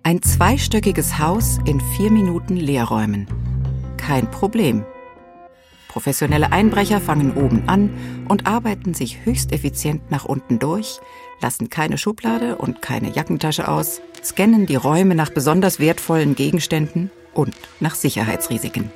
Ein zweistöckiges Haus in 4 Minuten leerräumen. Kein Problem. Professionelle Einbrecher fangen oben an und arbeiten sich höchst effizient nach unten durch, lassen keine Schublade und keine Jackentasche aus, scannen die Räume nach besonders wertvollen Gegenständen und nach Sicherheitsrisiken.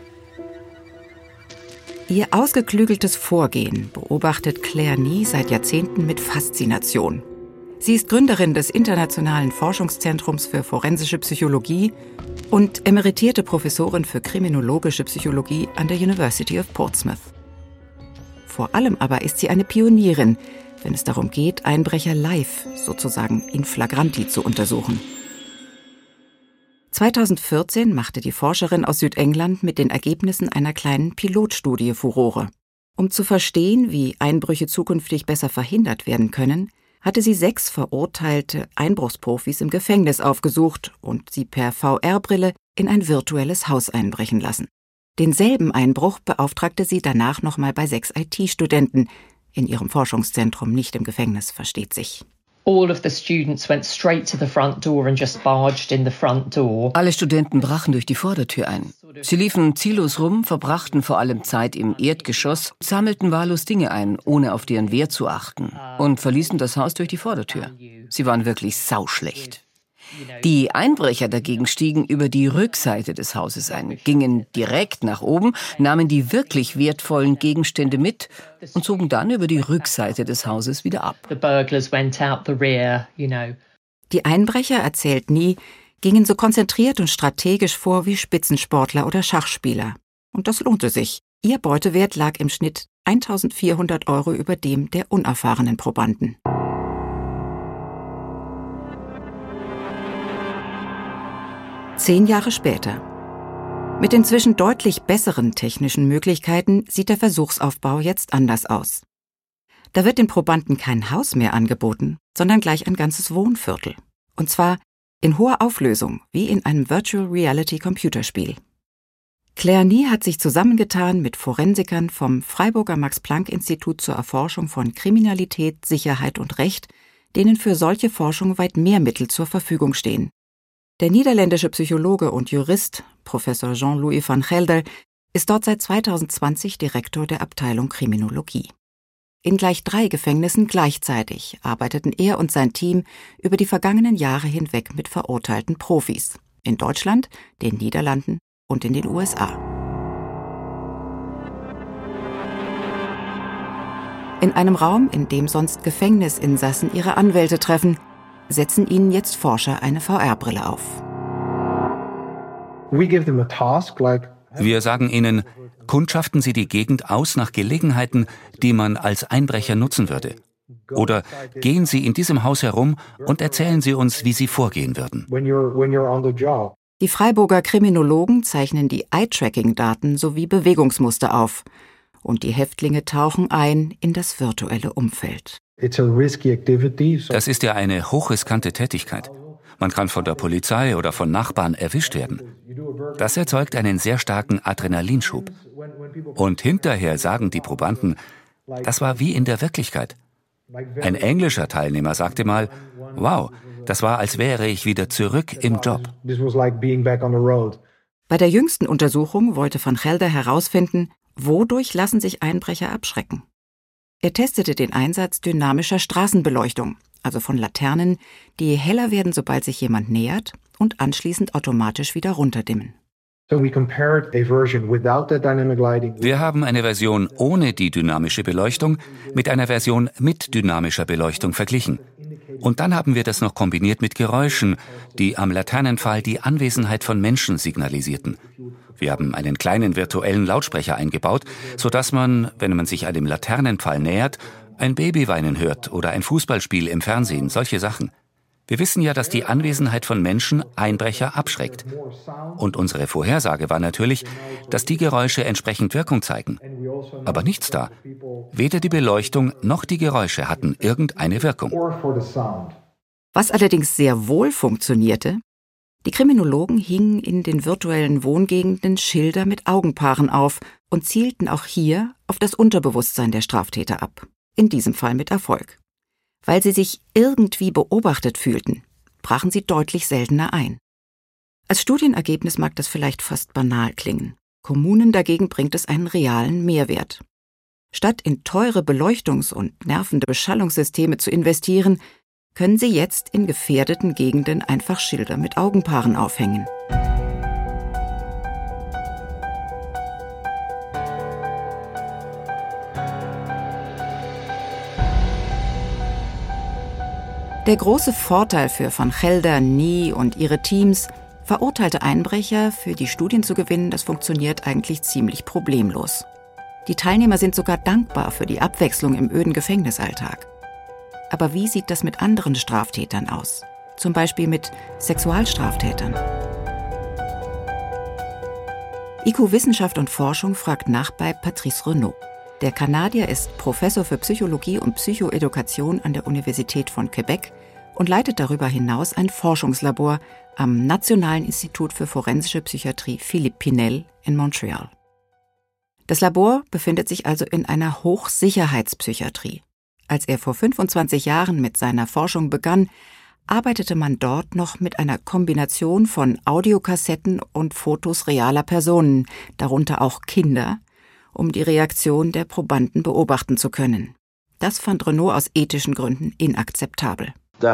Ihr ausgeklügeltes Vorgehen beobachtet Claire Nie seit Jahrzehnten mit Faszination. Sie ist Gründerin des Internationalen Forschungszentrums für forensische Psychologie und emeritierte Professorin für kriminologische Psychologie an der University of Portsmouth. Vor allem aber ist sie eine Pionierin, wenn es darum geht, Einbrecher live, sozusagen in flagranti, zu untersuchen. 2014 machte die Forscherin aus Südengland mit den Ergebnissen einer kleinen Pilotstudie Furore. Um zu verstehen, wie Einbrüche zukünftig besser verhindert werden können, hatte sie 6 verurteilte Einbruchsprofis im Gefängnis aufgesucht und sie per VR-Brille in ein virtuelles Haus einbrechen lassen. Denselben Einbruch beauftragte sie danach nochmal bei 6 IT-Studenten, in ihrem Forschungszentrum, nicht im Gefängnis, versteht sich. Alle Studenten brachen durch die Vordertür ein. Sie liefen ziellos rum, verbrachten vor allem Zeit im Erdgeschoss, sammelten wahllos Dinge ein, ohne auf deren Wert zu achten, und verließen das Haus durch die Vordertür. Sie waren wirklich sauschlecht. Die Einbrecher dagegen stiegen über die Rückseite des Hauses ein, gingen direkt nach oben, nahmen die wirklich wertvollen Gegenstände mit und zogen dann über die Rückseite des Hauses wieder ab. Die Einbrecher, erzählt Nie, gingen so konzentriert und strategisch vor wie Spitzensportler oder Schachspieler. Und das lohnte sich. Ihr Beutewert lag im Schnitt 1.400 € über dem der unerfahrenen Probanden. Zehn Jahre später. Mit inzwischen deutlich besseren technischen Möglichkeiten sieht der Versuchsaufbau jetzt anders aus. Da wird den Probanden kein Haus mehr angeboten, sondern gleich ein ganzes Wohnviertel. Und zwar in hoher Auflösung, wie in einem Virtual Reality Computerspiel. Claire Nie hat sich zusammengetan mit Forensikern vom Freiburger Max-Planck-Institut zur Erforschung von Kriminalität, Sicherheit und Recht, denen für solche Forschung weit mehr Mittel zur Verfügung stehen. Der niederländische Psychologe und Jurist, Professor Jean-Louis van Gelder, ist dort seit 2020 Direktor der Abteilung Kriminologie. In gleich 3 Gefängnissen gleichzeitig arbeiteten er und sein Team über die vergangenen Jahre hinweg mit verurteilten Profis. In Deutschland, den Niederlanden und in den USA. In einem Raum, in dem sonst Gefängnisinsassen ihre Anwälte treffen, setzen ihnen jetzt Forscher eine VR-Brille auf. Wir sagen ihnen, kundschaften Sie die Gegend aus nach Gelegenheiten, die man als Einbrecher nutzen würde. Oder gehen Sie in diesem Haus herum und erzählen Sie uns, wie Sie vorgehen würden. Die Freiburger Kriminologen zeichnen die Eye-Tracking-Daten sowie Bewegungsmuster auf. Und die Häftlinge tauchen ein in das virtuelle Umfeld. Das ist ja eine hochriskante Tätigkeit. Man kann von der Polizei oder von Nachbarn erwischt werden. Das erzeugt einen sehr starken Adrenalinschub. Und hinterher sagen die Probanden, das war wie in der Wirklichkeit. Ein englischer Teilnehmer sagte mal, wow, das war, als wäre ich wieder zurück im Job. Bei der jüngsten Untersuchung wollte van Gelder herausfinden, wodurch lassen sich Einbrecher abschrecken. Er testete den Einsatz dynamischer Straßenbeleuchtung, also von Laternen, die heller werden, sobald sich jemand nähert und anschließend automatisch wieder runterdimmen. Wir haben eine Version ohne die dynamische Beleuchtung mit einer Version mit dynamischer Beleuchtung verglichen. Und dann haben wir das noch kombiniert mit Geräuschen, die am Laternenpfahl die Anwesenheit von Menschen signalisierten. Wir haben einen kleinen virtuellen Lautsprecher eingebaut, sodass man, wenn man sich einem Laternenpfahl nähert, ein Baby weinen hört oder ein Fußballspiel im Fernsehen, solche Sachen. Wir wissen ja, dass die Anwesenheit von Menschen Einbrecher abschreckt. Und unsere Vorhersage war natürlich, dass die Geräusche entsprechend Wirkung zeigen. Aber nichts da. Weder die Beleuchtung noch die Geräusche hatten irgendeine Wirkung. Was allerdings sehr wohl funktionierte: Die Kriminologen hingen in den virtuellen Wohngegenden Schilder mit Augenpaaren auf und zielten auch hier auf das Unterbewusstsein der Straftäter ab. In diesem Fall mit Erfolg. Weil sie sich irgendwie beobachtet fühlten, brachen sie deutlich seltener ein. Als Studienergebnis mag das vielleicht fast banal klingen. Kommunen dagegen bringt es einen realen Mehrwert. Statt in teure Beleuchtungs- und nervende Beschallungssysteme zu investieren, können sie jetzt in gefährdeten Gegenden einfach Schilder mit Augenpaaren aufhängen. Der große Vorteil für van Gelder, Nie und ihre Teams, verurteilte Einbrecher für die Studien zu gewinnen, das funktioniert eigentlich ziemlich problemlos. Die Teilnehmer sind sogar dankbar für die Abwechslung im öden Gefängnisalltag. Aber wie sieht das mit anderen Straftätern aus? Zum Beispiel mit Sexualstraftätern. IQ Wissenschaft und Forschung fragt nach bei Patrice Renaud. Der Kanadier ist Professor für Psychologie und Psychoedukation an der Universität von Quebec und leitet darüber hinaus ein Forschungslabor am Nationalen Institut für forensische Psychiatrie Philippe Pinel in Montreal. Das Labor befindet sich also in einer Hochsicherheitspsychiatrie. Als er vor 25 Jahren mit seiner Forschung begann, arbeitete man dort noch mit einer Kombination von Audiokassetten und Fotos realer Personen, darunter auch Kinder, um die Reaktion der Probanden beobachten zu können. Das fand Renaud aus ethischen Gründen inakzeptabel. Da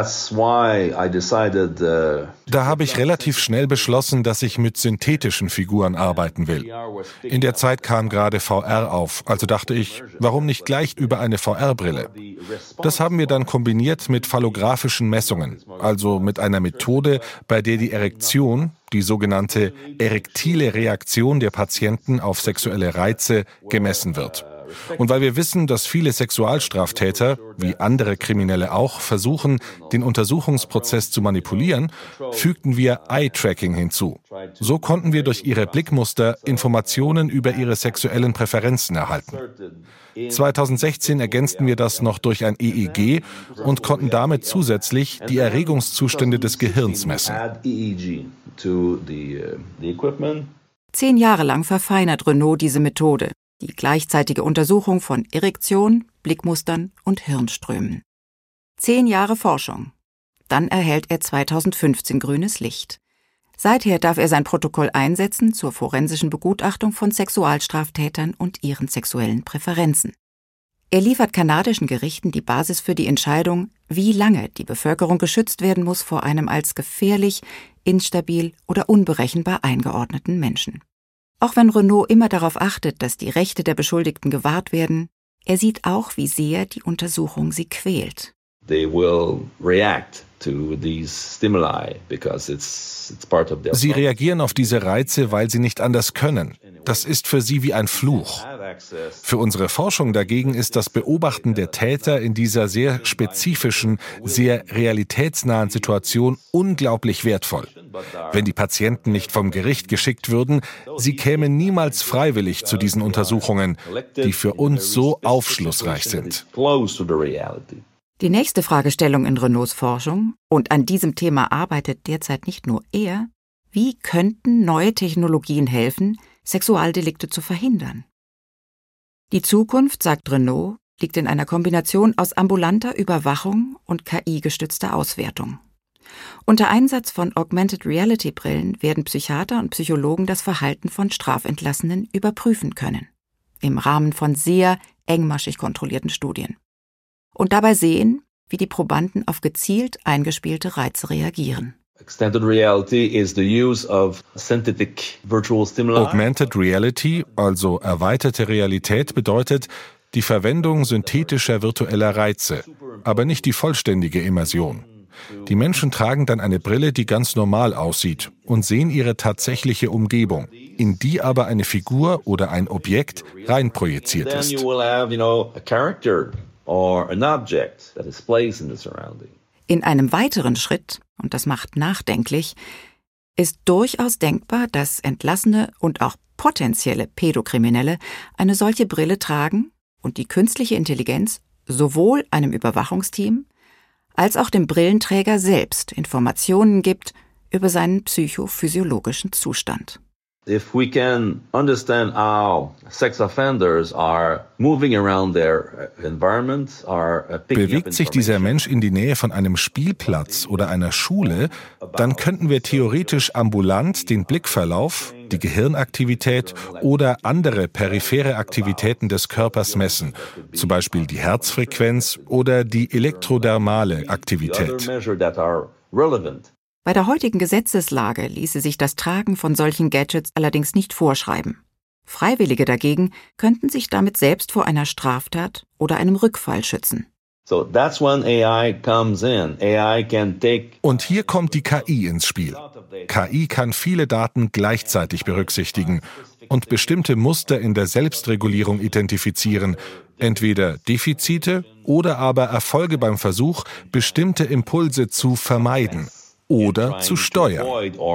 habe ich relativ schnell beschlossen, dass ich mit synthetischen Figuren arbeiten will. In der Zeit kam gerade VR auf, also dachte ich, warum nicht gleich über eine VR-Brille? Das haben wir dann kombiniert mit phallographischen Messungen, also mit einer Methode, bei der die Erektion, die sogenannte erektile Reaktion der Patienten auf sexuelle Reize, gemessen wird. Und weil wir wissen, dass viele Sexualstraftäter, wie andere Kriminelle auch, versuchen, den Untersuchungsprozess zu manipulieren, fügten wir Eye-Tracking hinzu. So konnten wir durch ihre Blickmuster Informationen über ihre sexuellen Präferenzen erhalten. 2016 ergänzten wir das noch durch ein EEG und konnten damit zusätzlich die Erregungszustände des Gehirns messen. 10 Jahre lang verfeinert Renaud diese Methode. Die gleichzeitige Untersuchung von Erektion, Blickmustern und Hirnströmen. 10 Jahre Forschung. Dann erhält er 2015 grünes Licht. Seither darf er sein Protokoll einsetzen zur forensischen Begutachtung von Sexualstraftätern und ihren sexuellen Präferenzen. Er liefert kanadischen Gerichten die Basis für die Entscheidung, wie lange die Bevölkerung geschützt werden muss vor einem als gefährlich, instabil oder unberechenbar eingeordneten Menschen. Auch wenn Renaud immer darauf achtet, dass die Rechte der Beschuldigten gewahrt werden, er sieht auch, wie sehr die Untersuchung sie quält. Sie reagieren auf diese Reize, weil sie nicht anders können. Das ist für sie wie ein Fluch. Für unsere Forschung dagegen ist das Beobachten der Täter in dieser sehr spezifischen, sehr realitätsnahen Situation unglaublich wertvoll. Wenn die Patienten nicht vom Gericht geschickt würden, sie kämen niemals freiwillig zu diesen Untersuchungen, die für uns so aufschlussreich sind. Die nächste Fragestellung in Renauds Forschung, und an diesem Thema arbeitet derzeit nicht nur er, wie könnten neue Technologien helfen, Sexualdelikte zu verhindern? Die Zukunft, sagt Renaud, liegt in einer Kombination aus ambulanter Überwachung und KI-gestützter Auswertung. Unter Einsatz von Augmented-Reality-Brillen werden Psychiater und Psychologen das Verhalten von Strafentlassenen überprüfen können. Im Rahmen von sehr engmaschig kontrollierten Studien. Und dabei sehen, wie die Probanden auf gezielt eingespielte Reize reagieren. Augmented Reality, also erweiterte Realität, bedeutet die Verwendung synthetischer virtueller Reize, aber nicht die vollständige Immersion. Die Menschen tragen dann eine Brille, die ganz normal aussieht und sehen ihre tatsächliche Umgebung, in die aber eine Figur oder ein Objekt reinprojiziert ist. In einem weiteren Schritt, und das macht nachdenklich, ist durchaus denkbar, dass Entlassene und auch potenzielle Pädokriminelle eine solche Brille tragen und die künstliche Intelligenz sowohl einem Überwachungsteam als auch dem Brillenträger selbst Informationen gibt über seinen psychophysiologischen Zustand. If we can understand how sex offenders are moving around their environment, bewegt sich dieser Mensch in die Nähe von einem Spielplatz oder einer Schule, dann könnten wir theoretisch ambulant den Blickverlauf, die Gehirnaktivität oder andere periphere Aktivitäten des Körpers messen, zum Beispiel die Herzfrequenz oder die elektrodermale Aktivität. Bei der heutigen Gesetzeslage ließe sich das Tragen von solchen Gadgets allerdings nicht vorschreiben. Freiwillige dagegen könnten sich damit selbst vor einer Straftat oder einem Rückfall schützen. Und hier kommt die KI ins Spiel. KI kann viele Daten gleichzeitig berücksichtigen und bestimmte Muster in der Selbstregulierung identifizieren, entweder Defizite oder aber Erfolge beim Versuch, bestimmte Impulse zu vermeiden oder zu steuern.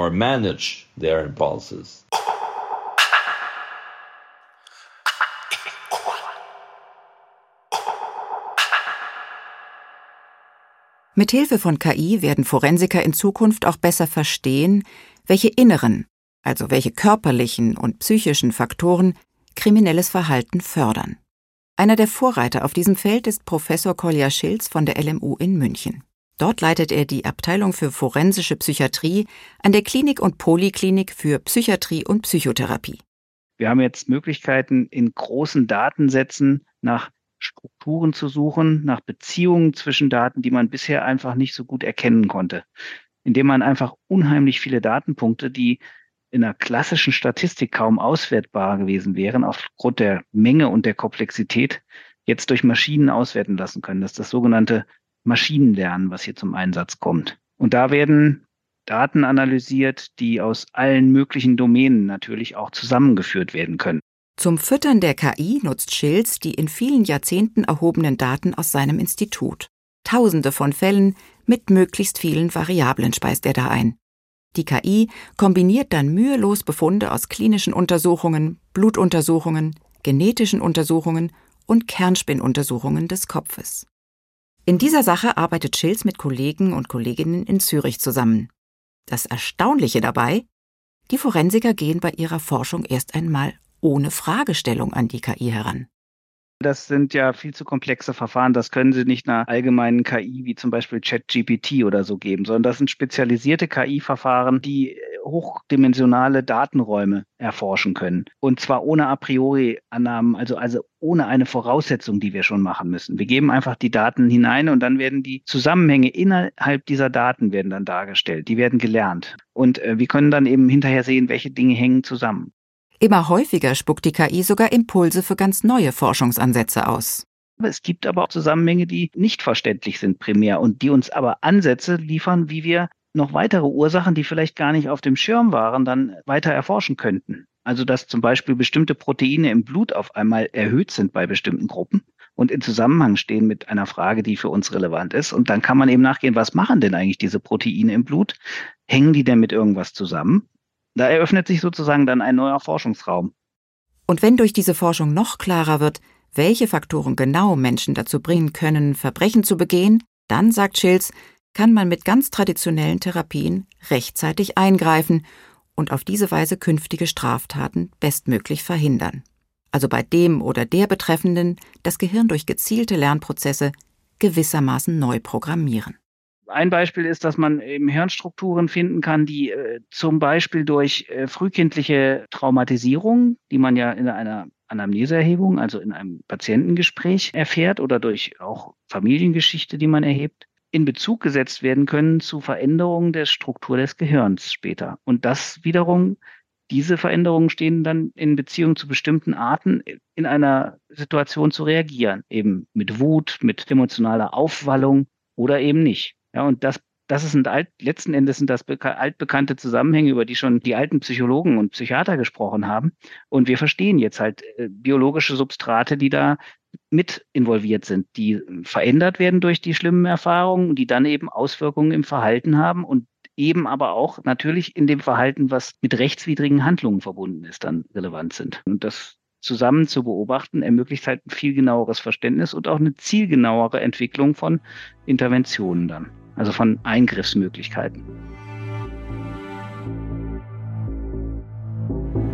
Mithilfe von KI werden Forensiker in Zukunft auch besser verstehen, welche inneren, also welche körperlichen und psychischen Faktoren kriminelles Verhalten fördern. Einer der Vorreiter auf diesem Feld ist Professor Kolja Schilz von der LMU in München. Dort leitet er die Abteilung für forensische Psychiatrie an der Klinik und Poliklinik für Psychiatrie und Psychotherapie. Wir haben jetzt Möglichkeiten, in großen Datensätzen nach Strukturen zu suchen, nach Beziehungen zwischen Daten, die man bisher einfach nicht so gut erkennen konnte. Indem man einfach unheimlich viele Datenpunkte, die in einer klassischen Statistik kaum auswertbar gewesen wären, aufgrund der Menge und der Komplexität, jetzt durch Maschinen auswerten lassen können. Das ist das sogenannte Maschinenlernen, was hier zum Einsatz kommt. Und da werden Daten analysiert, die aus allen möglichen Domänen natürlich auch zusammengeführt werden können. Zum Füttern der KI nutzt Schilz die in vielen Jahrzehnten erhobenen Daten aus seinem Institut. Tausende von Fällen mit möglichst vielen Variablen speist er da ein. Die KI kombiniert dann mühelos Befunde aus klinischen Untersuchungen, Blutuntersuchungen, genetischen Untersuchungen und Kernspinnuntersuchungen des Kopfes. In dieser Sache arbeitet Schilz mit Kollegen und Kolleginnen in Zürich zusammen. Das Erstaunliche dabei: die Forensiker gehen bei ihrer Forschung erst einmal ohne Fragestellung an die KI heran. Das sind ja viel zu komplexe Verfahren. Das können Sie nicht einer allgemeinen KI wie zum Beispiel ChatGPT oder so geben, sondern das sind spezialisierte KI-Verfahren, die hochdimensionale Datenräume erforschen können. Und zwar ohne a priori Annahmen, also ohne eine Voraussetzung, die wir schon machen müssen. Wir geben einfach die Daten hinein und dann werden die Zusammenhänge innerhalb dieser Daten werden dann dargestellt. Die werden gelernt. Und wir können dann eben hinterher sehen, welche Dinge hängen zusammen. Immer häufiger spuckt die KI sogar Impulse für ganz neue Forschungsansätze aus. Es gibt aber auch Zusammenhänge, die nicht verständlich sind primär und die uns aber Ansätze liefern, wie wir noch weitere Ursachen, die vielleicht gar nicht auf dem Schirm waren, dann weiter erforschen könnten. Also dass zum Beispiel bestimmte Proteine im Blut auf einmal erhöht sind bei bestimmten Gruppen und in Zusammenhang stehen mit einer Frage, die für uns relevant ist. Und dann kann man eben nachgehen, was machen denn eigentlich diese Proteine im Blut? Hängen die denn mit irgendwas zusammen? Da eröffnet sich sozusagen dann ein neuer Forschungsraum. Und wenn durch diese Forschung noch klarer wird, welche Faktoren genau Menschen dazu bringen können, Verbrechen zu begehen, dann, sagt Schilz, kann man mit ganz traditionellen Therapien rechtzeitig eingreifen und auf diese Weise künftige Straftaten bestmöglich verhindern. Also bei dem oder der Betreffenden das Gehirn durch gezielte Lernprozesse gewissermaßen neu programmieren. Ein Beispiel ist, dass man eben Hirnstrukturen finden kann, die zum Beispiel durch frühkindliche Traumatisierung, die man ja in einer Anamneseerhebung, also in einem Patientengespräch erfährt oder durch auch Familiengeschichte, die man erhebt, in Bezug gesetzt werden können zu Veränderungen der Struktur des Gehirns später. Und das wiederum, diese Veränderungen stehen dann in Beziehung zu bestimmten Arten in einer Situation zu reagieren, eben mit Wut, mit emotionaler Aufwallung oder eben nicht. Ja, und das sind letzten Endes sind das altbekannte Zusammenhänge, über die schon die alten Psychologen und Psychiater gesprochen haben. Und wir verstehen jetzt halt biologische Substrate, die da mit involviert sind, die verändert werden durch die schlimmen Erfahrungen, die dann eben Auswirkungen im Verhalten haben und eben aber auch natürlich in dem Verhalten, was mit rechtswidrigen Handlungen verbunden ist, dann relevant sind. Und das zusammen zu beobachten, ermöglicht halt ein viel genaueres Verständnis und auch eine zielgenauere Entwicklung von Interventionen dann, also von Eingriffsmöglichkeiten.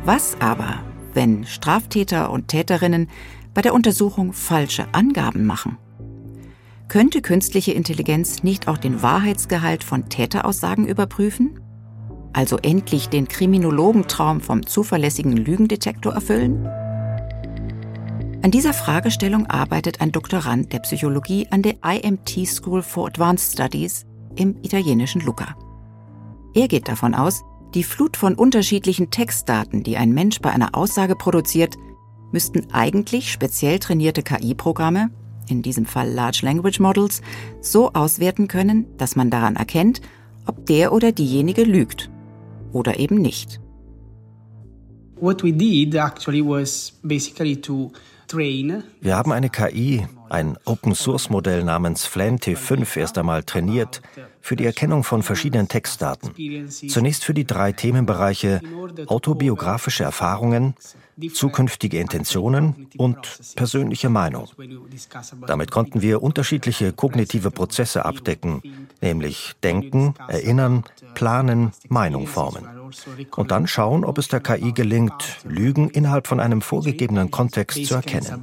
Was aber, wenn Straftäter und Täterinnen bei der Untersuchung falsche Angaben machen? Könnte künstliche Intelligenz nicht auch den Wahrheitsgehalt von Täteraussagen überprüfen? Also endlich den Kriminologentraum vom zuverlässigen Lügendetektor erfüllen? An dieser Fragestellung arbeitet ein Doktorand der Psychologie an der IMT School for Advanced Studies im italienischen Lucca. Er geht davon aus, die Flut von unterschiedlichen Textdaten, die ein Mensch bei einer Aussage produziert, müssten eigentlich speziell trainierte KI-Programme, in diesem Fall Large Language Models, so auswerten können, dass man daran erkennt, ob der oder diejenige lügt oder eben nicht. What we did actually was basically to Wir haben eine KI, ein Open-Source-Modell namens FLAN-T5 erst einmal trainiert für die Erkennung von verschiedenen Textdaten. Zunächst für die 3 Themenbereiche autobiografische Erfahrungen, zukünftige Intentionen und persönliche Meinung. Damit konnten wir unterschiedliche kognitive Prozesse abdecken, nämlich Denken, Erinnern, Planen, Meinung formen. Und dann schauen, ob es der KI gelingt, Lügen innerhalb von einem vorgegebenen Kontext zu erkennen.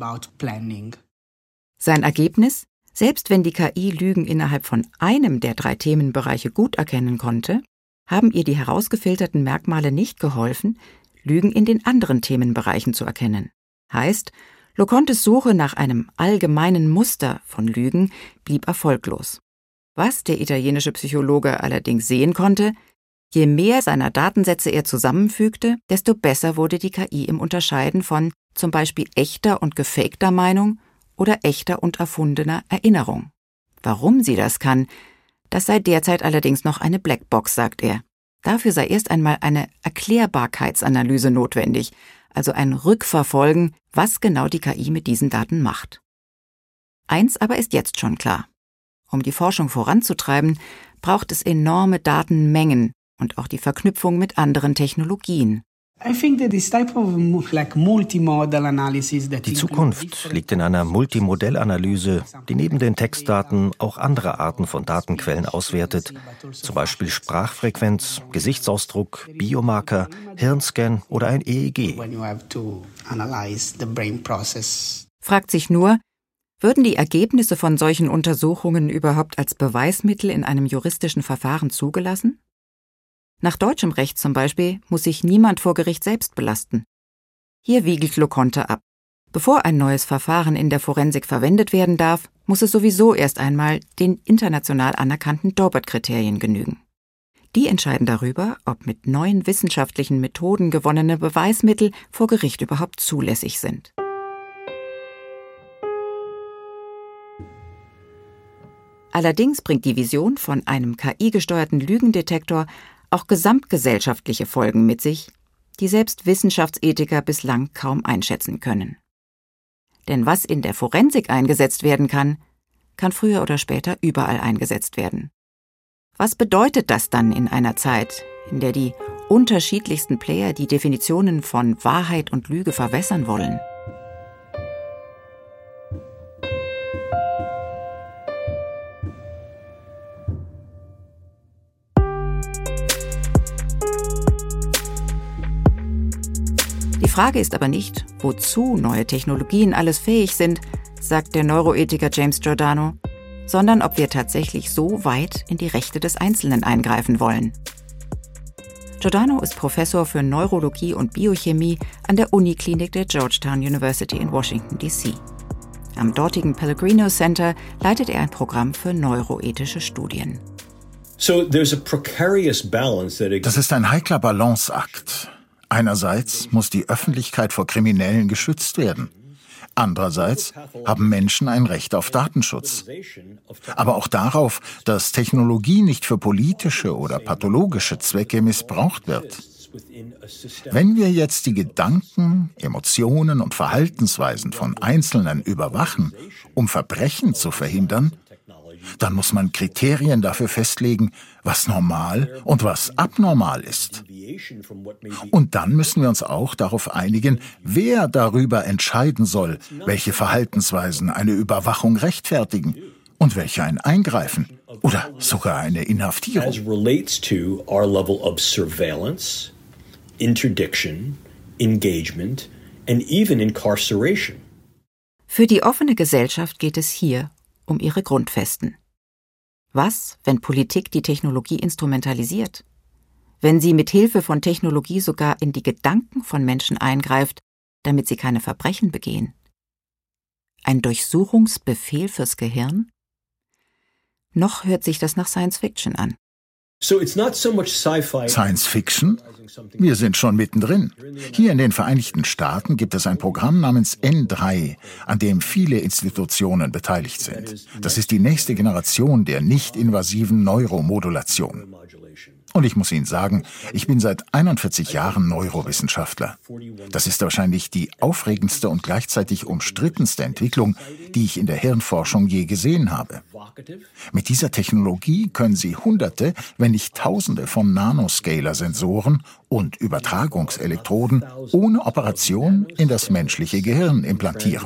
Sein Ergebnis? Selbst wenn die KI Lügen innerhalb von einem der 3 Themenbereiche gut erkennen konnte, haben ihr die herausgefilterten Merkmale nicht geholfen, Lügen in den anderen Themenbereichen zu erkennen. Heißt, Locontes Suche nach einem allgemeinen Muster von Lügen blieb erfolglos. Was der italienische Psychologe allerdings sehen konnte: Je mehr seiner Datensätze er zusammenfügte, desto besser wurde die KI im Unterscheiden von zum Beispiel echter und gefakter Meinung oder echter und erfundener Erinnerung. Warum sie das kann, das sei derzeit allerdings noch eine Blackbox, sagt er. Dafür sei erst einmal eine Erklärbarkeitsanalyse notwendig, also ein Rückverfolgen, was genau die KI mit diesen Daten macht. Eins aber ist jetzt schon klar: Um die Forschung voranzutreiben, braucht es enorme Datenmengen und auch die Verknüpfung mit anderen Technologien. Die Zukunft liegt in einer Multimodellanalyse, die neben den Textdaten auch andere Arten von Datenquellen auswertet, zum Beispiel Sprachfrequenz, Gesichtsausdruck, Biomarker, Hirnscan oder ein EEG. Fragt sich nur, würden die Ergebnisse von solchen Untersuchungen überhaupt als Beweismittel in einem juristischen Verfahren zugelassen? Nach deutschem Recht zum Beispiel muss sich niemand vor Gericht selbst belasten. Hier wiegelt Loconte ab. Bevor ein neues Verfahren in der Forensik verwendet werden darf, muss es sowieso erst einmal den international anerkannten Daubert-Kriterien genügen. Die entscheiden darüber, ob mit neuen wissenschaftlichen Methoden gewonnene Beweismittel vor Gericht überhaupt zulässig sind. Allerdings bringt die Vision von einem KI-gesteuerten Lügendetektor auch gesamtgesellschaftliche Folgen mit sich, die selbst Wissenschaftsethiker bislang kaum einschätzen können. Denn was in der Forensik eingesetzt werden kann, kann früher oder später überall eingesetzt werden. Was bedeutet das dann in einer Zeit, in der die unterschiedlichsten Player die Definitionen von Wahrheit und Lüge verwässern wollen? Die Frage ist aber nicht, wozu neue Technologien alles fähig sind, sagt der Neuroethiker James Giordano, sondern ob wir tatsächlich so weit in die Rechte des Einzelnen eingreifen wollen. Giordano ist Professor für Neurologie und Biochemie an der Uniklinik der Georgetown University in Washington, D.C. Am dortigen Pellegrino Center leitet er ein Programm für neuroethische Studien. Das ist ein heikler Balanceakt. Einerseits muss die Öffentlichkeit vor Kriminellen geschützt werden. Andererseits haben Menschen ein Recht auf Datenschutz. Aber auch darauf, dass Technologie nicht für politische oder pathologische Zwecke missbraucht wird. Wenn wir jetzt die Gedanken, Emotionen und Verhaltensweisen von Einzelnen überwachen, um Verbrechen zu verhindern, dann muss man Kriterien dafür festlegen, was normal und was abnormal ist. Und dann müssen wir uns auch darauf einigen, wer darüber entscheiden soll, welche Verhaltensweisen eine Überwachung rechtfertigen und welche ein Eingreifen oder sogar eine Inhaftierung. Interdiction, engagement, and even incarceration. Für die offene Gesellschaft geht es hier um ihre Grundfesten. Was, wenn Politik die Technologie instrumentalisiert? Wenn sie mit Hilfe von Technologie sogar in die Gedanken von Menschen eingreift, damit sie keine Verbrechen begehen? Ein Durchsuchungsbefehl fürs Gehirn? Noch hört sich das nach Science Fiction an. Science Fiction? Wir sind schon mittendrin. Hier in den Vereinigten Staaten gibt es ein Programm namens N3, an dem viele Institutionen beteiligt sind. Das ist die nächste Generation der nicht-invasiven Neuromodulation. Und ich muss Ihnen sagen, ich bin seit 41 Jahren Neurowissenschaftler. Das ist wahrscheinlich die aufregendste und gleichzeitig umstrittenste Entwicklung, die ich in der Hirnforschung je gesehen habe. Mit dieser Technologie können Sie Hunderte, wenn nicht Tausende von Nanoscaler-Sensoren und Übertragungselektroden ohne Operation in das menschliche Gehirn implantieren.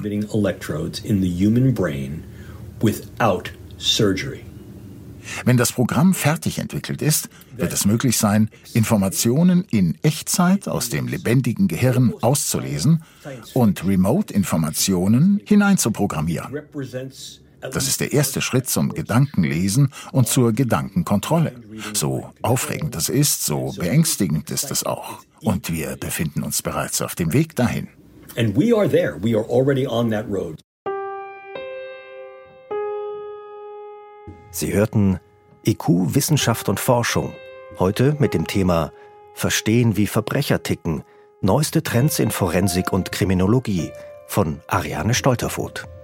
Wenn das Programm fertig entwickelt ist, wird es möglich sein, Informationen in Echtzeit aus dem lebendigen Gehirn auszulesen und Remote-Informationen hineinzuprogrammieren. Das ist der erste Schritt zum Gedankenlesen und zur Gedankenkontrolle. So aufregend das ist, so beängstigend ist es auch. Und wir befinden uns bereits auf dem Weg dahin. And we are there. We are already on that road. Sie hörten IQ, Wissenschaft und Forschung. Heute mit dem Thema Verstehen, wie Verbrecher ticken. Neueste Trends in Forensik und Kriminologie von Ariane Stolterfoht.